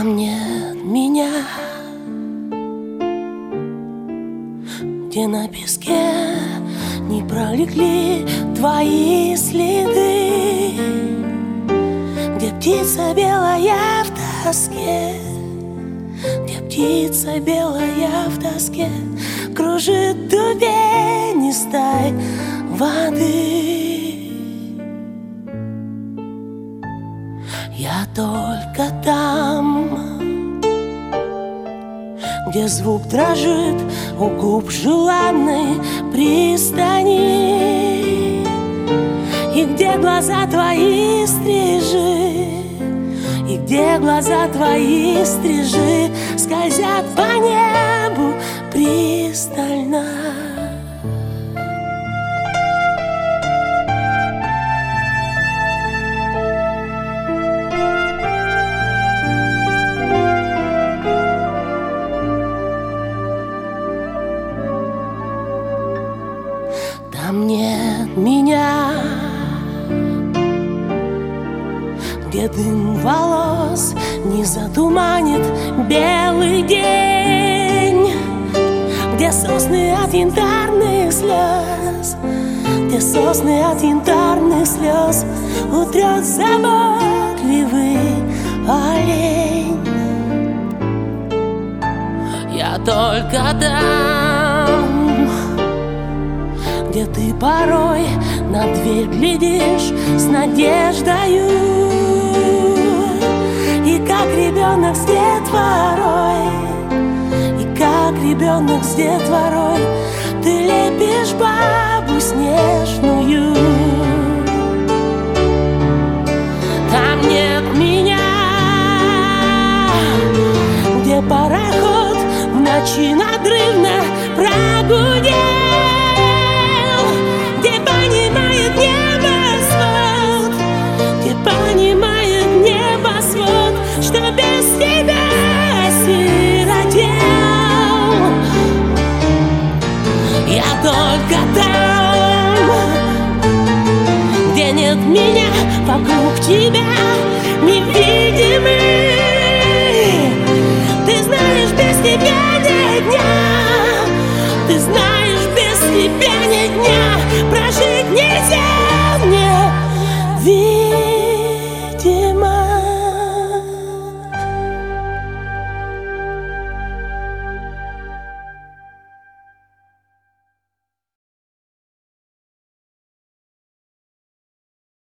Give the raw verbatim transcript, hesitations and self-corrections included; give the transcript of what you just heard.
Там нет меня, где на песке не пролегли твои следы, где птица белая в тоске, где птица белая в тоске кружит тупенистой воды. Я только там, где звук дрожит у губ желанной пристани, и где глаза твои стрижи, и где глаза твои стрижи скользят по небу пристально. Там нет меня, где дым волос не затуманит белый день, где сосны от янтарных слез, где сосны от янтарных слез утрет заботливый олень. Я только там, где ты порой на дверь глядишь с надеждою, и как ребенок с детворой, и как ребенок с детворой ты лепишь бабу снежную. Там нет меня, где пароход в ночи надрывно прогудел, что без тебя осиротел. Я только там, где нет меня, вокруг тебя невидимый